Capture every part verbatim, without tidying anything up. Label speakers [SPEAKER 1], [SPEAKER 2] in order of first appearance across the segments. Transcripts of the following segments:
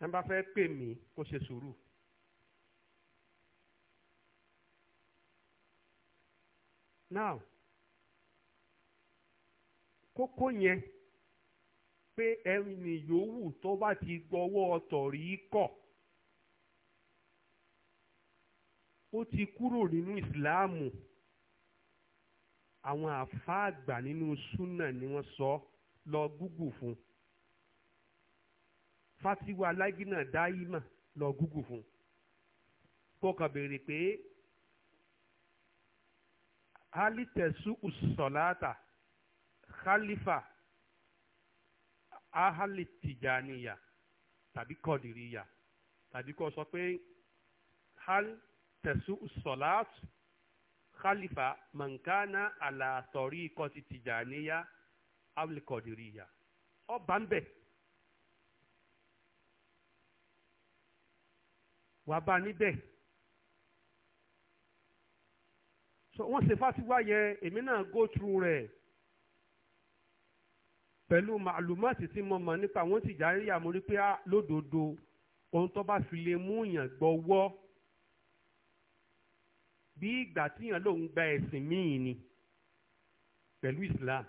[SPEAKER 1] ẹ bá fẹ́ pè mí kó ṣe sùúrù. now kókó yẹn pé ẹni yòówù tó bá ti gbọ́wọ́ tọ̀rí kọ̀ ó ti kúrò nínú ìsìláàmù. Àwọn àfáà àgbà nínú súnà ni wọ́n sọ lọ gúgù fún. Fátíwá alágínà dáímà lọ gúgù fún. Kó kàn béèrè pé halitẹ̀sù ùsọ̀láta khalifa ahali tìjànìyà tàbí kọ̀dìríyà tàbí kó sọ pé halitẹ̀sù ùsọ̀láta khalifa mankana alatori ikọti tìjànìyà ahali kọ̀dìríyà ọba ń bẹ̀. wà bá níbẹ̀. so wọ́n ṣe fásiwá yẹ èmi náà go through rẹ̀ pẹ̀lú màlúmáàtì tí mo mọ̀ nípa àwọn Tìjàníyà mo rí pé á lódodo ohun tó bá fi lè mú yàn gbọ́wọ́ bí ìgbà tíyàn lòun gba ẹ̀sìn míì ni pẹ̀lú Islam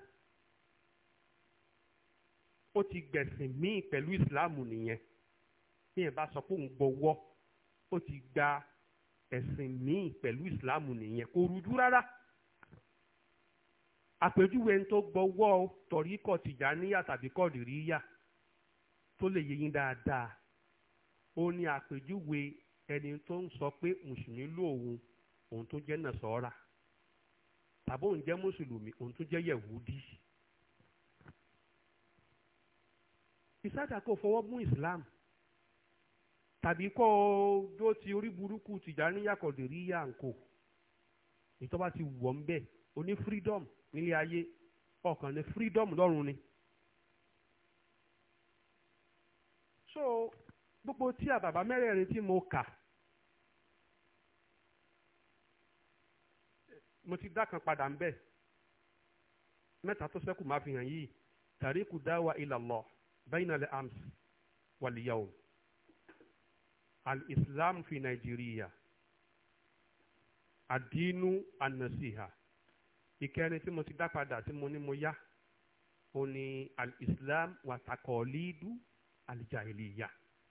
[SPEAKER 1] ó ti gbẹ̀sìn míì pẹ̀lú Islam nìyẹn bí yẹn bá sọ pé òun gbọ́wọ́ ó ti gba ẹ̀sìn míì pẹ̀lú ìsìláàmù nìyẹn kò rújú rárá. àpèjúwe ẹni tó gbọ́wọ́ tọ̀ríkọ̀ tìjàníyà tàbí kọ̀dìríyà tó lè yé yín dáadáa ó ní àpèjúwe ẹni tó ń sọ pé mùsùlùmí lòun òun tó jẹ́ nàṣọ́ra tàbí òun jẹ́ mùsùlùmí òun tó jẹ́ yẹ̀wúdí. ìsájà kò fọwọ́ mú ìsìláàmù tàbí kọ́ ọ dó ti orí burúkú Tìjàníyà Kọ̀dìríyà ńkò ìtọ́ba ti wọ̀ ń bẹ̀ o ní freedom nílé ayé ọkàn ní freedom lọ́run ni. so gbogbo tí a bàbá mẹ́rẹ̀ẹ̀rin tí mo kà mo ti dá kan padà ń bẹ̀ mẹ́ta tó ṣẹ́kù máa fi hàn yìí tàríkù dáwà ila Allah bayna al-ams wal-yawm. Al-Islam fi Nàìjíríà àdínú ànàsíhà ìkẹrin tí mo ti dá padà tí mo ní mo yá ó ní al-Islam wa takọ̀ọ́lídú al-jahiliya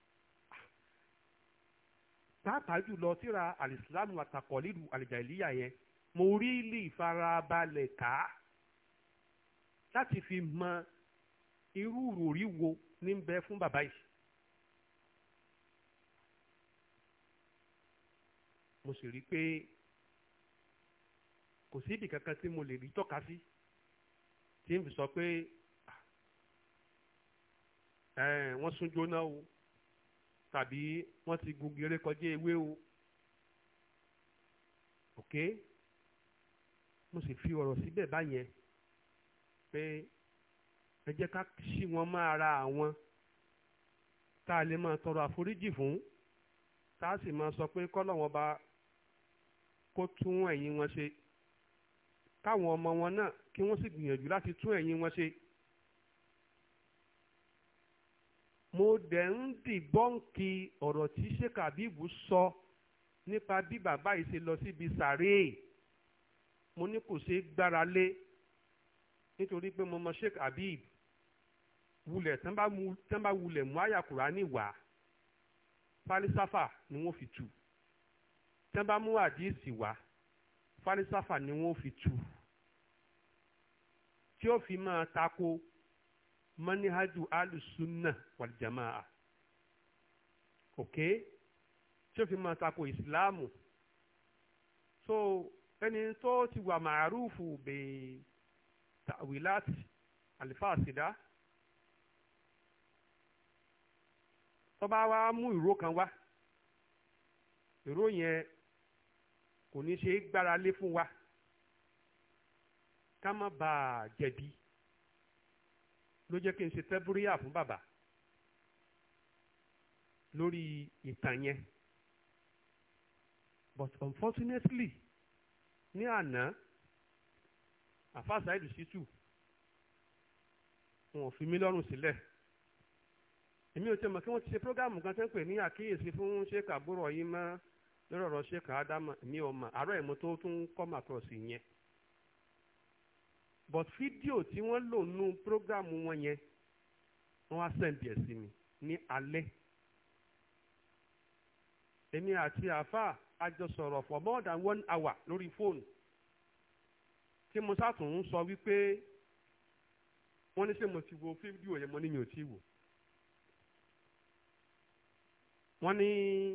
[SPEAKER 1] pàápàá jùlọ tíra al-Islam wa takọ̀ọ́lídú al-jahiliya yẹn mo rí lè farabalẹ̀ ká láti fi mọ irú ròrí wo ní bẹ fún bàbá yìí. mo sì rí i pé kò sí ibì kankan tí mo lè rí tọ́ka sí tí n fi sọ pé wọ́n sún jóná o tàbí wọ́n ti gungi eré kọjá ewé o ok mo sì fi ọ̀rọ̀ síbẹ̀ báyẹn pé ẹ jẹ́ ká ṣí wọn mọ́ ara àwọn tá a lè máa tọrọ àforíjì fún tá a sì máa sọ pé kọ́lọ́wọ́n bá kó tún ẹ̀yìn wọn ṣe káwọn ọmọ wọn náà kí wọ́n sì gbìyànjú láti tún ẹ̀yìn wọn ṣe. mo dẹ̀ ń dìbọ́ǹkì ọ̀rọ̀ tí Sheikh Habib sọ nípa bí bàbá yìí ṣe lọ síbi sàréè mo ní kò ṣeé gbára lé nítorí pé mo mọ Sheikh Habib wulẹ̀ tán bá wulẹ̀ mú àyà Kùránì wá falisafa ni wọ́n fi tú tán bá mú àdíìsì wá falisafa ni wọ́n fi tú tí ó fi máa tako manihaju alusunna wàlìjàmáà ok tí ó fi máa tako ìsìláàmù so ẹni tó ti wà màrúfù bẹ́ẹ̀ tàwíláàtì àlìfáàsìdá tó bá wá mú ìró kan wá ìró yẹn kò ní ṣe é gbára lé fún wa ká má bàa jẹ̀bi ló jẹ́ kí n ṣe tẹ́búríyà fún bàbá lórí ìtàn yẹn but unfortunately ní àná àfa Saheed Shittu wọn ò fi mí lọ́rùn sílẹ̀ èmi ò tẹ́ mọ̀ kí wọ́n ti ṣe prógámù kan tó ń pè ní àkíyèsí fún sheik àbúrò yìí mọ́ lórí ọ̀rọ̀ sheik ádámà mi ò mọ̀ àárọ̀ ìmọ̀ tó tún kọ́ màtọ́sí yẹn but fídíò tí wọ́n lò nú prógámù wọn yẹn wọ́n wá sẹ́ǹdì ẹ̀ sí mi ní alẹ́ èmi àti àáfàá a jọ sọ̀rọ̀ for more than one hour lórí fóònù tí mo sátún ń sọ wípé wọ́n ní ṣé mo ti wo fídíò yẹn mo ní mi ò tí wò wọ́n ní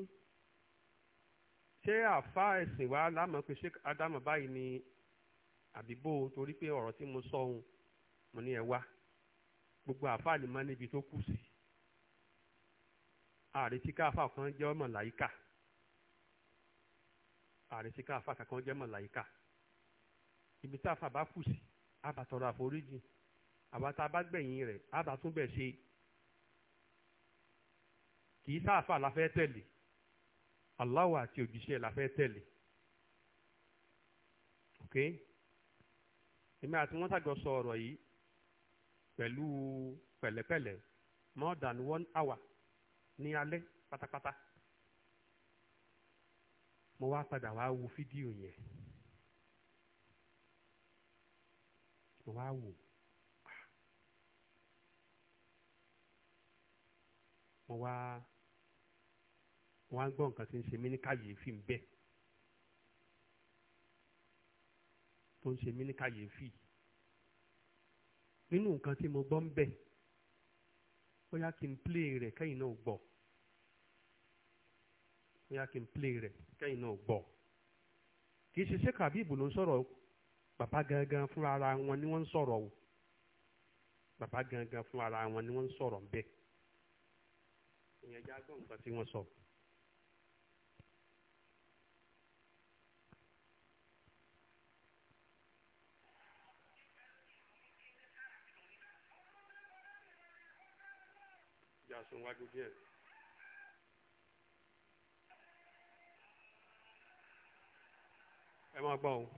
[SPEAKER 1] ṣé àáfàá ẹ̀sìn wa lámọ̀ pé ṣé ádámọ̀ báyìí ni àbíbò torí pé ọ̀rọ̀ tí mo sọ ohun mo ní ẹ wá gbogbo àáfàá ni mo níbi tó kù sí àrètí káfà kan jẹ́ màláíkà àrètí káfà kan jẹ́ màláíkà ibi tá a fà bá kù sí àbàtọ̀rọ̀ àforíjì àbátá bá gbẹ̀yìn rẹ̀ àbátúnbẹ̀ ṣe kì í sáàfà la fẹ́ tẹ̀lé Allah àti òjíṣẹ́ la fẹ́ tẹ̀lé ok èmi àti wọ́n tàjọ sọ ọ̀rọ̀ yìí pẹ̀lú pẹ̀lẹ́pẹ̀lẹ́ more than one hour ní alẹ́ pátápátá mo wá padà wá wo fídíò yẹn mo wá wò mo wá mo wá ń gbọ́ nǹkan tí ń ṣe mí ní kàyéfì ń bẹ tó ń ṣe mí ní kàyéfì nínú nǹkan tí mo gbọ́ ń bẹ bóyá kí n play rẹ̀ kẹ́yìn náà gbọ́ bóyá kí n play rẹ̀ kẹ́yìn náà gbọ́ kì í ṣe ṣé Kàbíbù ló ń sọ̀rọ̀ bàbá gangan fún ara wọn ni wọ́n ń sọ̀rọ̀ o bàbá gangan fún ara wọn ni wọ́n ń sọ̀rọ̀ ń bẹ ìyẹn já gbọ́ nǹkan tí wọ́n sọ. Já sún wájú díẹ̀. ẹ máa gbọ́ o.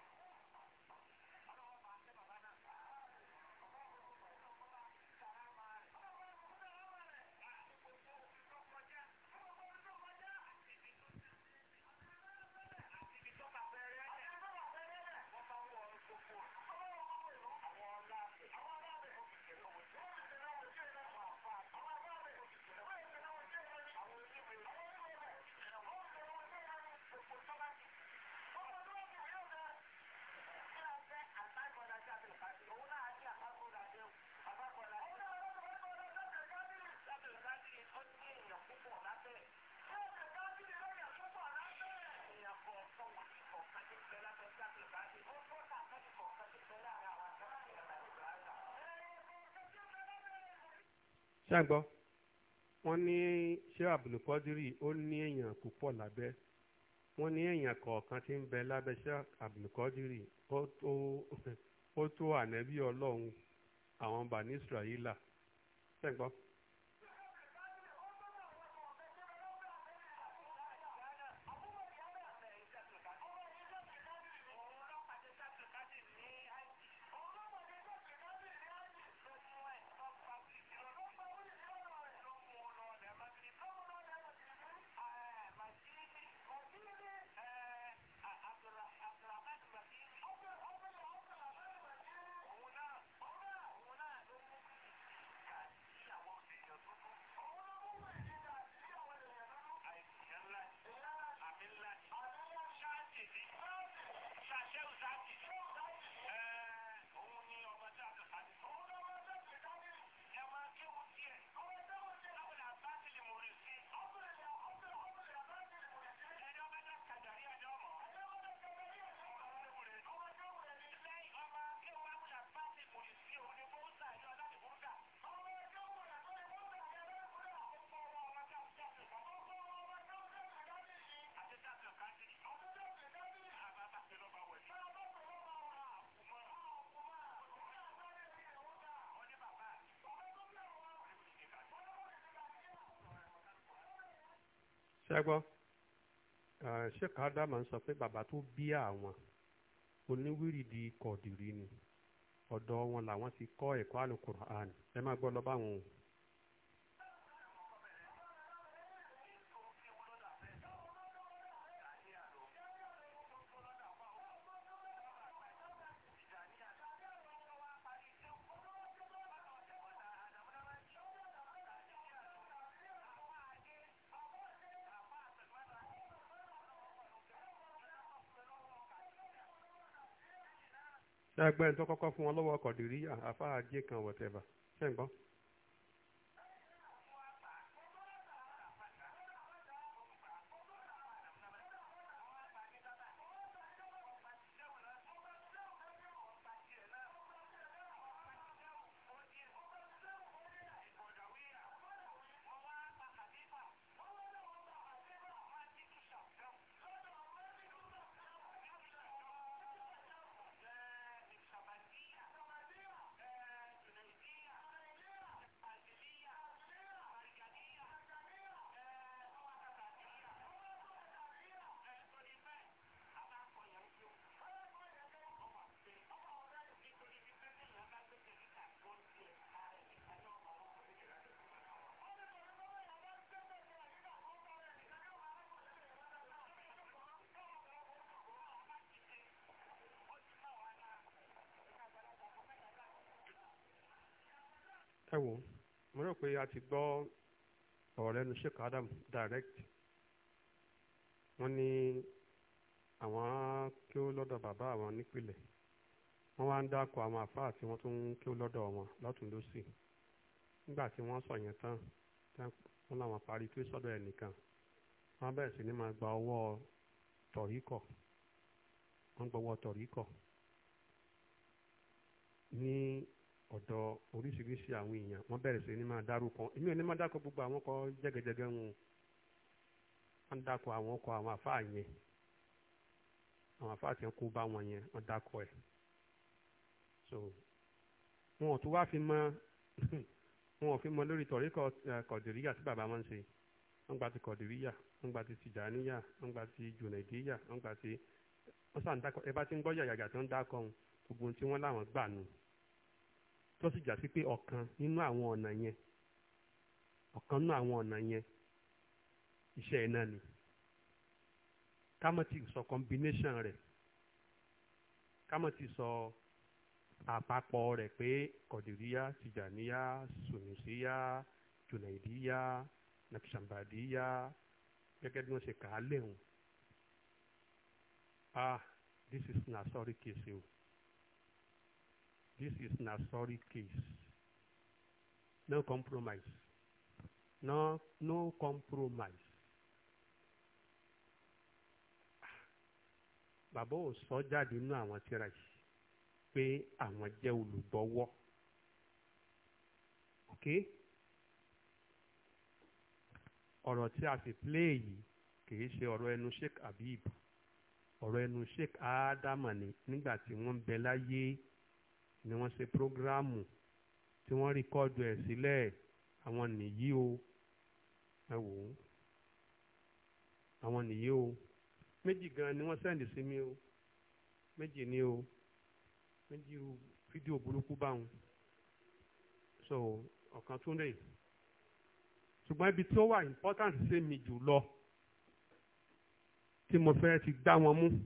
[SPEAKER 1] ṣàgbọ́ wọ́n ní ṣé Abdulkadiri ó ní èèyàn púpọ̀ lábẹ́ wọ́n ní èèyàn kọ̀ọ̀kan tí ń bẹ lábẹ́ ṣé Abdulkadiri ó tó ó tó ànábì ọlọ́run àwọn Bani Israẹla ṣàgbọ́. ṣẹ́gbọ́ Sheikh Adama ń sọ pé bàbá tó bí àwọn oníwírìdì kọ̀dìrí ni ọ̀dọ̀ wọn làwọn ti kọ́ ẹ̀kọ́ Al-Qur'an ẹ má gbọ́ lọ báwọn o. ẹgbẹ́ tó kọ́kọ́ fún wọn lọ́wọ́ kọ̀dìríyà àfáàjẹ kan whatever ṣé ń gbọ́. ẹ wò mo rò pé a ti gbọ́ ọ̀rọ̀ lẹ́nu Sheikh Adam direct wọ́n ní àwọn kí ó lọ́dọ̀ bàbá àwọn nípìnlẹ̀ wọ́n wá ń dákọ̀ àwọn àfáà tí wọ́n tún kí ó lọ́dọ̀ wọn lọ́tún lọ́sì nígbà tí wọ́n sọ yẹn tán wọ́n làwọn parí pé sọ́dọ̀ ẹnìkan wọ́n bẹ̀rẹ̀ sí ní máa gba ọwọ́ tọ̀ríkọ̀ wọ́n gba ọwọ́ tọ̀ríkọ̀ ní ọ̀dọ̀ oríṣiríṣi àwọn èèyàn wọ́n bẹ̀rẹ̀ sí ní máa dárúkọ èmi ò ní máa dákọ̀ gbogbo àwọn ọkọ̀ jẹ́gẹ́jẹ́gẹ́ wọn wọ́n dákọ̀ àwọn ọkọ̀ àwọn àfáà yẹn àwọn àfáà tí wọ́n kó bá wọn yẹn wọ́n dákọ̀ ẹ̀ so wọn ò tún wá fi mọ wọn ò fi mọ lórí tọ̀ríkọ̀ kọ̀dìríyà tí bàbá wọn ń ṣe wọ́n gba ti kọ̀dìríyà wọ́n gba ti tìjàníyà wọ́n gba ti jùnàìdíyà wọ́n gba ti wọ́n sàn dákọ̀ ẹ bá ti ń gbọ́ yàyàgà tí wọ́n dákọ̀ gbogbo ohun tí wọ́n láwọn gbà nù tó sì jà sí pé ọ̀kan nínú àwọn ọ̀nà yẹn ọ̀kan nínú àwọn ọ̀nà yẹn iṣẹ́ iná ni kámọ́tì sọ combination rẹ̀ kámọ́tì sọ àpapọ̀ rẹ̀ pé kọ̀dìríyà tìjàníyà sùnùsíyà jùnàìdíyà nàkìsàmbàdíyà gẹ́gẹ́ bí wọ́n ṣe kà á léhùn ah this is na sorry case o. This is a sorry case. No compromise. No, no compromise. Bàbá ò sọ jáde nínú àwọn tírà yìí pé àwọn jẹ́ olùgbọ́wọ́. Ok? Ọ̀rọ̀ tí a sì play yìí kìí ṣe ọ̀rọ̀ ẹnu Sheikh Habib. Ọ̀rọ̀ ẹnu Sheikh Ádámà ni nígbà tí wọ́n ń bẹ láyé ni wọ́n ṣe prógráàmù tí wọ́n rìkọ́dù ẹ̀ sílẹ̀ àwọn nìyí o ẹ wò ó àwọn nìyí o méjì gan ni wọ́n sẹ́ndì sí mi o méjì ni o méjì irú fídíò burúkú báwọn so ọ̀kan tún lè ṣùgbọ́n ibi tí ó wà important sí mi jù lọ tí mo fẹ́ ti gbá wọn mú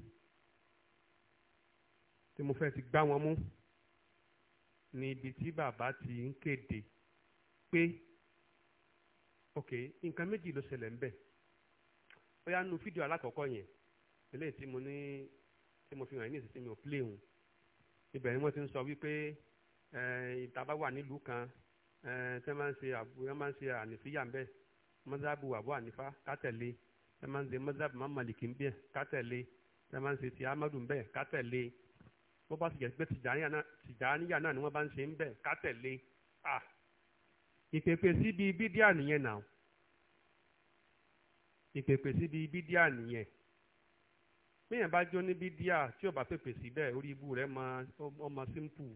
[SPEAKER 1] tí mo fẹ́ ti gbá wọn mú ní ibi tí bàbá ti ń kéde pé ok nǹkan méjì ló ṣẹlẹ̀ ńbẹ̀ bóyá nu fídíò alákọ̀ọ́kọ́ yẹn eléyìí tí mo ní tí mo fi hàn ní ìsinsìnyí mi ò plé òun ibẹ̀ ni wọ́n ti ń sọ wípé ìtaba wà nílùú kan tí wọ́n máa ń ṣe àbú wọ́n máa ń ṣe ànífíyà ńbẹ̀ mọ́sáàbù àbú ànífá kátẹ̀lé tí wọ́n máa ń ṣe mọ́sáàbù mọ́mọ́lìkì ńbẹ̀ kátẹ̀lé tí wọ́n máa ń ṣe ti amadu ńbẹ̀ kátẹ̀lé bó bá sì jẹ́ pé tìjàníyà náà ni wọ́n bá ń ṣe ń bẹ̀ ká tẹ̀lé à ìpèpè síbi bídíà nìyẹn náà ìpèpè síbi bídíà nìyẹn bíyẹn bá jó ní bídíà tí ò bá pèpè síbẹ̀ orí ibú rẹ̀ ọmọ simple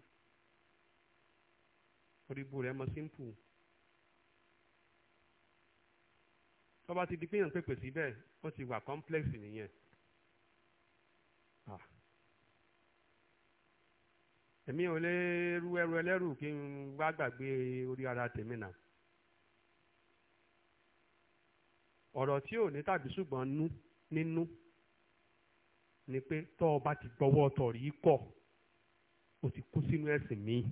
[SPEAKER 1] orí ibú rẹ̀ ọmọ simple tó bá ti di pé yẹn pèpè síbẹ̀ ó ti wà complex nìyẹn. Ah. Èmi ò lè ru ẹrù ẹlẹ́rù kí n wá gbàgbé orí ara tèmi náà. ọ̀rọ̀ tí ò ní tàbí ṣùgbọ́n nú nínú ni pé tọ́ ọ bá ti gbọ́wọ́ tọ̀rí kọ̀ o ti kú sínú ẹ̀sìn míì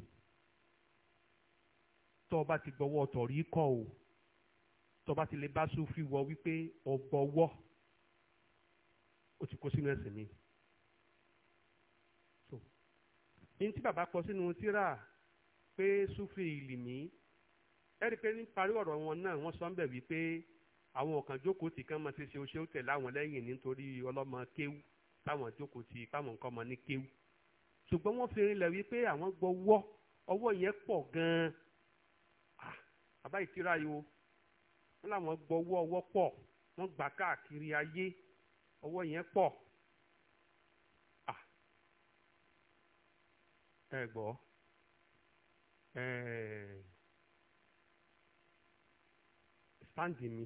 [SPEAKER 1] tọ́ ọ bá ti gbọ́wọ́ tọ̀rí kọ̀ o tọ́ ọ bá ti lè bá Súfì wọ wípé ọ gbọ́wọ́ o ti kú sínú ẹ̀sìn míì. ní tí bàbá kọ sínú tírà pé sufi ìlìmí ẹ̀rí pé ní parí ọ̀rọ̀ wọn náà wọ́n sọ ń bẹ̀ wípé àwọn ọ̀kan jókòó tì kán máa ṣe ṣe oṣù tẹ̀lé àwọn lẹ́yìn nítorí ọlọ́mọ kéwú táwọn jókòó tì káwọn nǹkan ọmọ ní kéwú ṣùgbọ́n wọ́n fi rinlẹ̀ wípé àwọn gbọ́wọ́ ọwọ́ yẹn pọ̀ gan-an bàbá ìtira yìí o wọ́n làwọn gbọ́wọ́ ọwọ́ pọ̀ wọ́n gbà káàkiri ayé ọwọ́ yẹn pọ̀ ẹ gbọ́ sáǹdì mi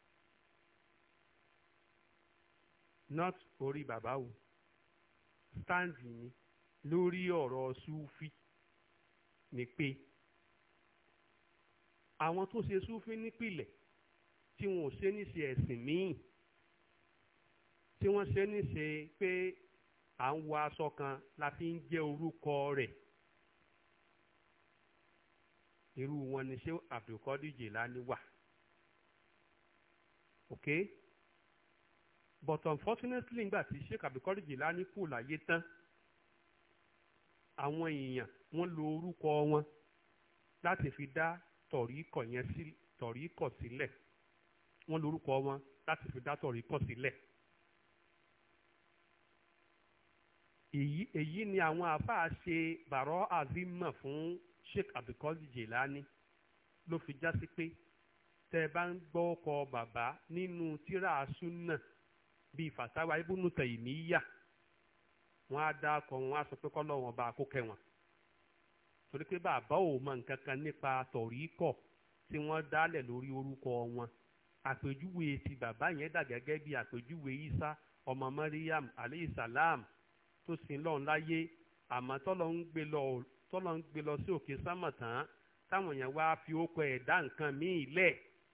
[SPEAKER 1] not orí bàbá o sáǹdì mi lórí ọ̀rọ̀ súfì ni pé àwọn tó ṣe súfì nípìlẹ̀ tí wọn ò ṣe ní ṣe ẹ̀sìn míì tí wọ́n ṣe ní ṣe pé à ń wọ aṣọ kan la fi ń jẹ́ orúkọ rẹ̀ irú wọn ni ṣé Abdulkadir Jelani wà ok but unfortunately nígbà tí Sheikh Abdulkadir Jelani kú láyé tán àwọn èèyàn wọ́n lo orúkọ wọn láti fi dá tọ̀ríkọ̀ yẹn sí tọ̀ríkọ̀ sílẹ̀ wọ́n lo orúkọ wọn láti fi dá tọ̀ríkọ̀ sílẹ̀ èyí èyí ni àwọn àáfàá ṣe bàrọ́ àzímọ̀ fún Sheikh Abdulkadir Jelani ló fi já sí pé tẹ́ ẹ bá ń gbọ́ ọkọ̀ bàbá nínú tírà súnà bíi fàtàwà Ibnu Taymiyya wọ́n á dá ọkọ̀ wọn á sọ pé kọ́lọ́ wọn bá kó kẹ́ wọn torí pé bàbá ò mọ nǹkan kan nípa tọ̀ríkọ̀ tí wọ́n dálẹ̀ lórí orúkọ wọn àpèjúwe ti bàbá yẹn dà gẹ́gẹ́ bí àpèjúwe Isa ọmọ Maryam aleyhi salam tó sin lọ́run láyé àmọ́ tọ́lọ́ ń gbé lọ tọ́lọ́ ń gbé lọ sí òkè sámọ̀ tán táwọn èèyàn wá fi ókọ ẹ̀dá nǹkan míì lẹ̀.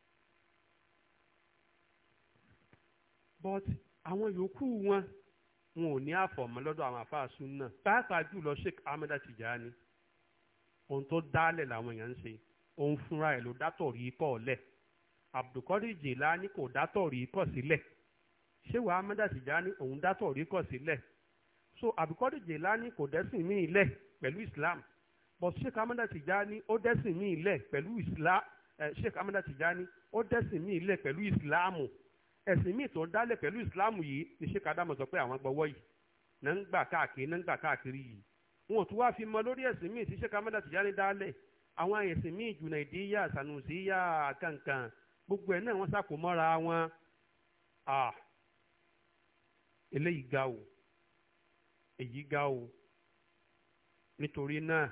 [SPEAKER 1] but àwọn yòókù wọn wọn ò ní àfọ̀mọ́ lọ́dọ̀ àwọn àfáà súnà pàápàá jùlọ Sheikh Ahmed Tijani ohun tó dálẹ̀ làwọn èèyàn ń ṣe òun fúnra ẹ̀ ló dátọ̀ rí kọ́ lẹ̀ Abdulkadir Jelani kò dátọ̀ rí kọ́ sílẹ̀ Sheikh Ahmed Tijani òun dátọ̀ rí kọ́ sílẹ̀ so Abdulkadir Jelani kò dẹ́sìn míì lẹ̀ pẹ̀lú Islam but Sheikh Ahmed Tijani ó dẹ́sìn míì lẹ̀ pẹ̀lú Islam eh, Sheikh Ahmed Tijani ó dẹ́sìn míì lẹ̀ pẹ̀lú Islamu ẹ̀sìn míì tó ń dálẹ̀ pẹ̀lú Islamu yìí ni Sheikh Adamu sọ pé àwọn gbọ́wọ́ yìí náà ń gbà káàkiri náà ń gbà káàkiri yìí wọn ò tún wá fi mọ lórí ẹ̀sìn míì tí Sheikh Ahmed Tijani dálẹ̀ àwọn ẹ̀sìn míì Junaidiyya Sanusiyya kankan gbogbo ẹ̀ náà wọ́n sàkó mọ́ra wọn ah eléyìí ga o èyí ga o nítorí náà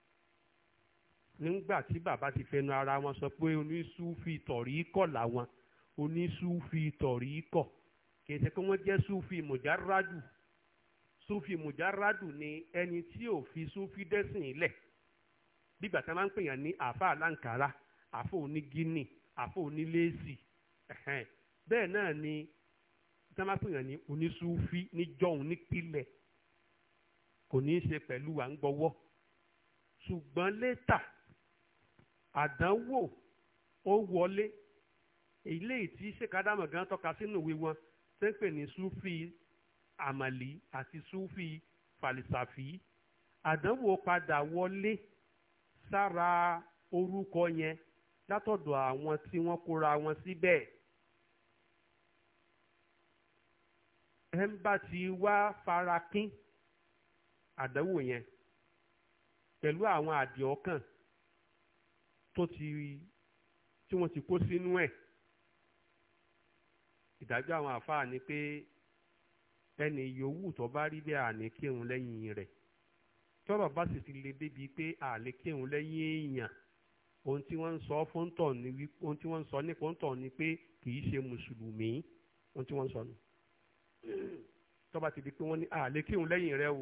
[SPEAKER 1] nígbà tí bàbá ti fẹnu ara wọn sọ pé onísúfì tọ̀ríkọ̀ làwọn onísúfì tọ̀ríkọ̀ kì í ṣe pé wọ́n jẹ́ súfì mùjárádù súfì mùjárádù ni ẹni tí ò fi súfì dẹ́sìn ilẹ̀ bí bàtà máa ń pèèyàn ní àáfà aláǹkárá àáfà onígínì àáfà oníléèsì bẹ́ẹ̀ náà ni tí wọ́n máa ń pèèyàn ní onísúfì níjọ́hun nípìlẹ̀ kò ní í ṣe pẹ̀lú à ń gbọ́wọ́ ṣùgbọ́n létà àdánwò ó wọlé èyí tí Sheikh Adamu gan tọ́ka sínú ìwé wọn tẹ́ ń pè ní súfì àmàlí àti súfì fàlìsàfì àdánwò padà wọlé sára orúkọ yẹn látọ̀dọ̀ àwọn tí wọ́n kóra wọn síbẹ̀ ẹ̀ ń bá ti wá farakín àdánwò yẹn pẹ̀lú àwọn àdìọ́kàn tó ti tí wọ́n ti kó sínú ẹ̀ ìdájọ́ àwọn àfáà ni pé ẹni yòówù tó bá rí bẹ́ẹ̀ àní kírun lẹ́yìn rẹ̀ tọ́rọ̀ bá sì ti le débi pé àlè kírun lẹ́yìn èèyàn ohun tí wọ́n ń sọ fún tọ̀ ni wí ohun tí wọ́n ń sọ nípa tọ̀ ni pé kì í ṣe mùsùlùmí ohun tí wọ́n ń sọ nù tó bá ti di pé wọ́n ní àlè kírun lẹ́yìn rẹ̀ o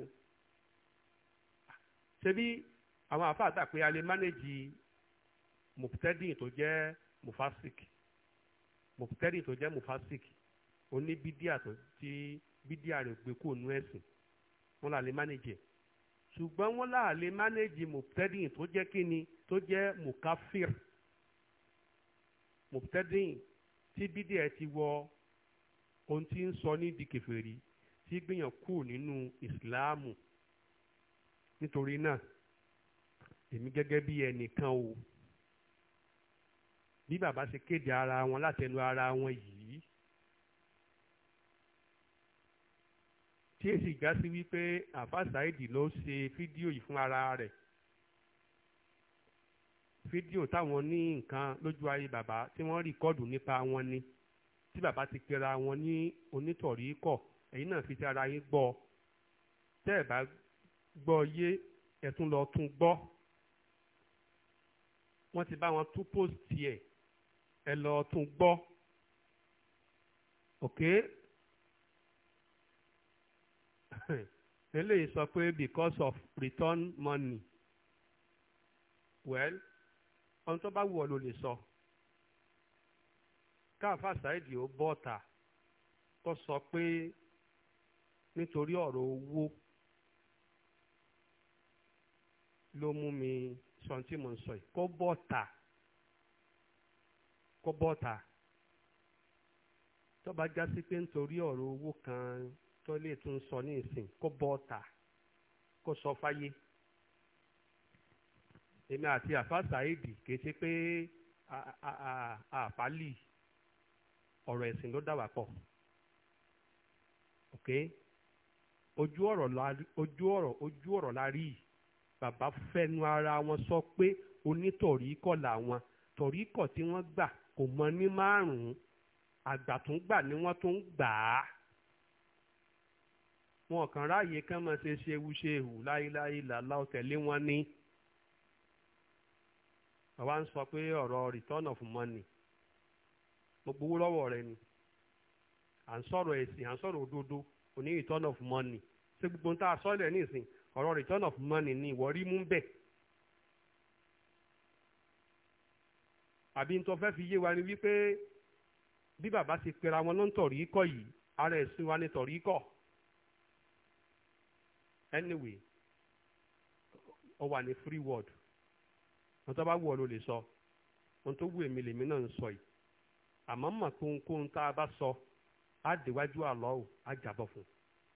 [SPEAKER 1] ṣebí àwọn àfáà gbà pé a lè mánéjì mùpútẹ́dì tó jẹ́ mufasik mùpútẹ́dì tó jẹ́ mufasik oní bídíà tó tí bídíà rẹ̀ gbé kó nu ẹ̀sìn wọn là lè mánéjì ẹ̀ ṣùgbọ́n wọn là lè mánéjì mùpútẹ́dì tó jẹ́ kíni tó jẹ́ mukafir mùpútẹ́dì tí bídíà ti wọ ohun tí ń sọ ní di kèfèrí tí gbìyàn kú nínú ìsìláàmù nítorí náà èmi gẹ́gẹ́ bí ẹnìkan o bí bàbá ṣe kéde ara wọn látẹnu ara wọn yìí tí èsì já sí wípé àfa Saidi ló ṣe fídíò yìí fún ara rẹ̀ fídíò táwọn ní nǹkan lójú ayé bàbá tí wọ́n rìkọ́dù nípa wọn ni tí bàbá ti pera wọn ní onítọ̀ríkọ̀ ẹ̀yin náà fi ti ara yín gbọ́ tẹ́ ẹ̀ bá gbọ́ yé ẹ̀ tún lọ tún gbọ́ wọ́n ti bá wọn tún post ẹ̀ ẹ lọ tún gbọ́ ok eléyìí sọ pé because of return money well ohun tó bá wù ọ́ ló lè sọ káàfà Saidi ó bọ́ta tó sọ pé nítorí ọ̀rọ̀ owó ló mú mi sọ tí mo ń sọ yìí kó bọ́ta kó bọ́ta tó bá já sí pé nítorí ọ̀rọ̀ owó kan tó lè tún sọ ní ìsìn kó bọ́ta kó sọ fáyé èmi àti àfa Saidi kìí ṣe pé àpálì ọ̀rọ̀ ẹ̀sìn ló dà wá pọ̀ ok ojú ọ̀rọ̀ ojú ọ̀rọ̀ ojú ọ̀rọ̀ la rí bàbá fẹnu ara wọn sọ pé onítọ̀ríkọ̀ làwọn tọ̀ríkọ̀ tí wọ́n gbà kò mọ ní márùn-ún àgbàtúngbà ni wọ́n tún gbà á wọn kàn ráàyè kán máa ṣe ṣewu ṣehu láéláé làlá ọ̀tẹ̀lé wọn ní àwa ń sọ pé ọ̀rọ̀ return of money mo gbowó lọ́wọ́ rẹ ni à ń sọ̀rọ̀ ẹ̀sìn à ń sọ̀rọ̀ òdodo òní return of money ṣé gbogbo ń tá a sọ́lẹ̀ nísìn ọ̀rọ̀ return of money ni ìwọ rí mú bẹ́ẹ̀ àbí n tó fẹ́ fi yé wa ni wípé bí bàbá ti pera wọn ló ń tọ̀rí kọ́ yìí ara ẹ̀sìn wa ni tọ̀rí kọ́ anyway ọ wà ní free word wọn tó bá wù ọ ló lè sọ ohun tó wù èmi lèmi náà ń sọ yìí àmọ́ mọ̀ kóhunkóhun tá a bá sọ á déwájú àlọ́ ò á jábọ̀ fún un.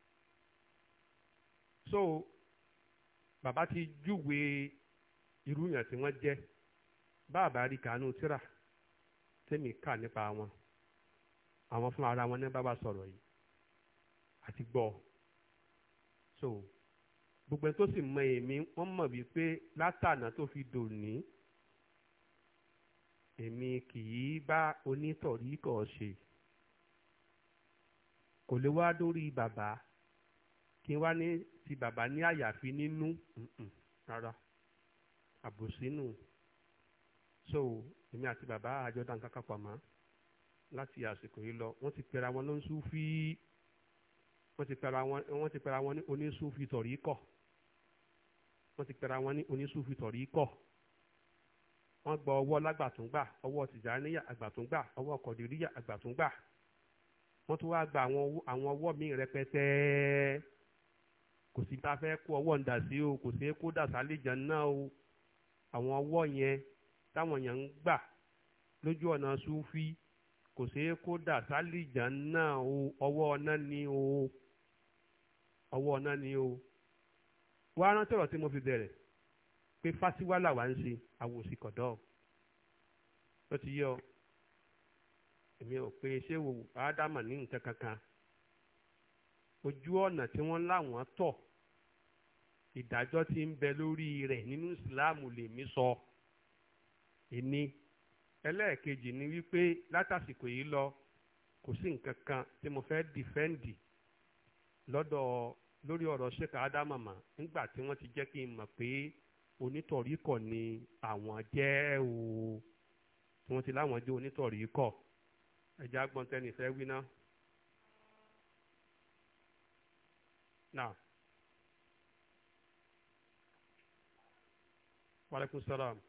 [SPEAKER 1] so bàbá ti júwe irú yàn tí wọ́n jẹ́ bàbá rí kànú tíra tẹ́mi kà nípa wọn àwọn fún ara wọn ní bàbá sọ̀rọ̀ yìí àti gbọ́ so gbogbo ẹni tó sì mọ èmi wọ́n mọ̀ wípé látànà tó fi dòní èmi kì í bá onítọ̀ríkọ̀ ṣe kò lè wá dórí bàbá kí n wá ní ti bàbá ní àyàfi nínú rárá àbòsínú so èmi àti bàbá àjọdá nǹkan kan pàmò láti àsìkò yìí lọ wọ́n ti pera wọn ló ń súfì wọ́n ti pera wọn wọ́n ti pera wọn ní onísúfì tọ̀ríkọ̀ wọ́n ti pera wọn ní onísúfì tọ̀ríkọ̀ wọ́n gba ọwọ́ lágbàtúngbà ọwọ́ tìjàníyà àgbàtúngbà ọwọ́ kọ̀dìríyà àgbàtúngbà wọ́n tún wá gba àwọn àwọn ọwọ́ míì rẹpẹtẹ kò sí bá fẹ́ kó ọwọ́ ń dà sí o kò sí kó dà sálẹ̀jà náà o àwọn ọwọ́ yẹn táwọn èèyàn ń gbà lójú ọ̀nà súfì kò sí kó dà sálẹ̀jà náà o ọwọ́ ọ̀nà ni o ọwọ́ ọ̀nà ni o wá rántí ọ̀rọ̀ tí mo fi bẹ̀rẹ̀ pé fásiwá làwa ń ṣe àwòsí kọ̀dọ̀ ó ti yọ èmi ò pé ṣé wò ádámà ní nǹkan kankan ojú ọ̀nà tí wọ́n láwọn tọ̀ ìdájọ́ tí ń bẹ lórí rẹ̀ nínú ìsìláàmù lèmi sọ èmi ẹlẹ́ẹ̀kejì ni wípé látàsìkò yìí lọ kò sí nǹkan kan tí mo fẹ́ dìfẹ́ǹdì lọ́dọ̀ lórí ọ̀rọ̀ ṣèkà ádámà mà nígbà tí wọ́n ti jẹ́ kí n mọ̀ pé onítọ̀ríkọ̀ ni àwọn jẹ́ o tí wọ́n ti láwọn jẹ́ onítọ̀ríkọ̀ ẹ̀já gbọ́n tẹ́ni fẹ́ wí náà. Now, wa alaikum salaam.